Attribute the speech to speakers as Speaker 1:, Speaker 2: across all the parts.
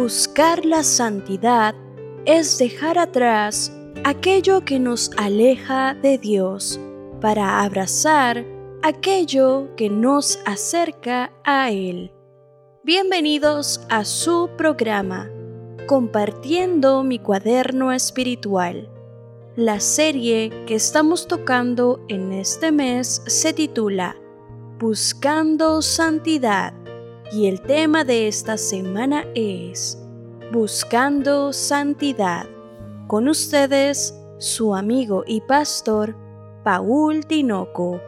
Speaker 1: Buscar la santidad es dejar atrás aquello que nos aleja de Dios para abrazar aquello que nos acerca a Él. Bienvenidos a su programa, Compartiendo mi cuaderno espiritual. La serie que estamos tocando en este mes se titula Buscando Santidad y el tema de esta semana es Buscando Santidad. Con ustedes, su amigo y pastor, Paul Tinoco.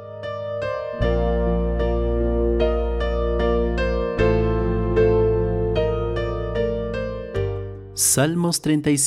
Speaker 2: Salmos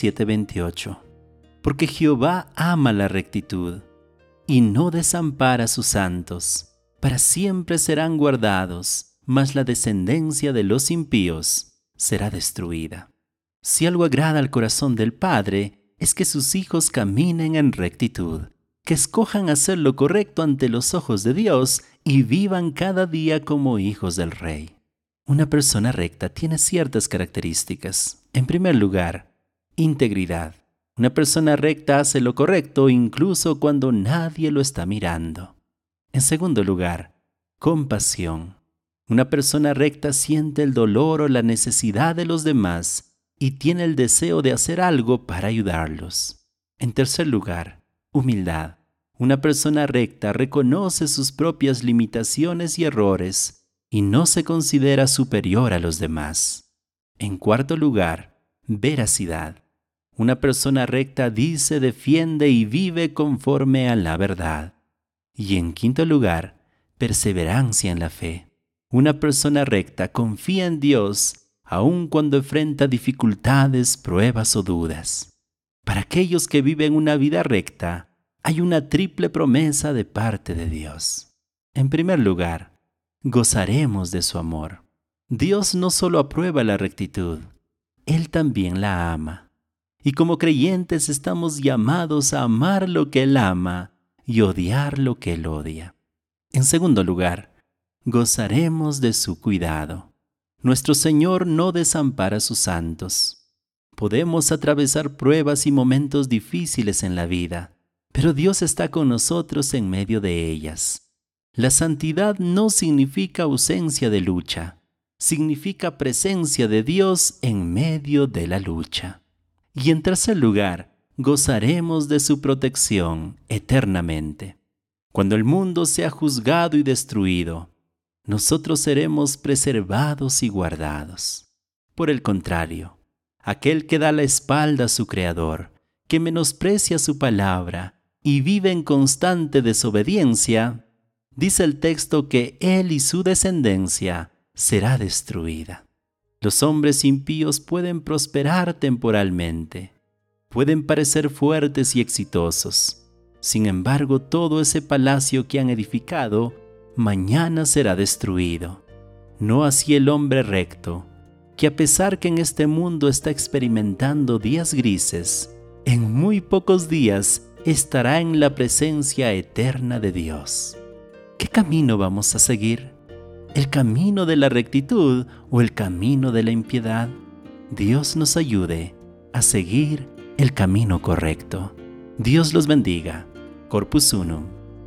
Speaker 2: 37:28. Porque Jehová ama la rectitud, y no desampara a sus santos. Para siempre serán guardados, mas la descendencia de los impíos será destruida. Si algo agrada al corazón del Padre, es que sus hijos caminen en rectitud, que escojan hacer lo correcto ante los ojos de Dios y vivan cada día como hijos del Rey. Una persona recta tiene ciertas características. En primer lugar, integridad. Una persona recta hace lo correcto incluso cuando nadie lo está mirando. En segundo lugar, compasión. Una persona recta siente el dolor o la necesidad de los demás y tiene el deseo de hacer algo para ayudarlos. En tercer lugar, humildad. Una persona recta reconoce sus propias limitaciones y errores y no se considera superior a los demás. En cuarto lugar, veracidad. Una persona recta dice, defiende y vive conforme a la verdad. Y en quinto lugar, perseverancia en la fe. Una persona recta confía en Dios aun cuando enfrenta dificultades, pruebas o dudas. Para aquellos que viven una vida recta, hay una triple promesa de parte de Dios. En primer lugar, gozaremos de su amor. Dios no solo aprueba la rectitud, Él también la ama. Y como creyentes estamos llamados a amar lo que Él ama y odiar lo que Él odia. En segundo lugar, gozaremos de su cuidado. Nuestro Señor no desampara a sus santos. Podemos atravesar pruebas y momentos difíciles en la vida, pero Dios está con nosotros en medio de ellas. La santidad no significa ausencia de lucha, significa presencia de Dios en medio de la lucha. Y en tercer lugar, gozaremos de su protección eternamente. Cuando el mundo sea juzgado y destruido, nosotros seremos preservados y guardados. Por el contrario, aquel que da la espalda a su Creador, que menosprecia su palabra y vive en constante desobediencia, dice el texto que él y su descendencia será destruida. Los hombres impíos pueden prosperar temporalmente, pueden parecer fuertes y exitosos. Sin embargo, todo ese palacio que han edificado, mañana será destruido. No así el hombre recto, que a pesar que en este mundo está experimentando días grises, en muy pocos días estará en la presencia eterna de Dios. ¿Qué camino vamos a seguir? ¿El camino de la rectitud o el camino de la impiedad? Dios nos ayude a seguir el camino correcto. Dios los bendiga. Corpus Unum.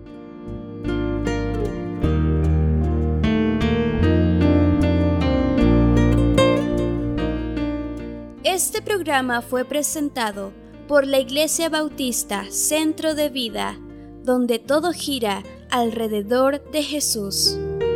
Speaker 1: Este programa fue presentado por la Iglesia Bautista Centro de Vida, donde todo gira alrededor de Jesús.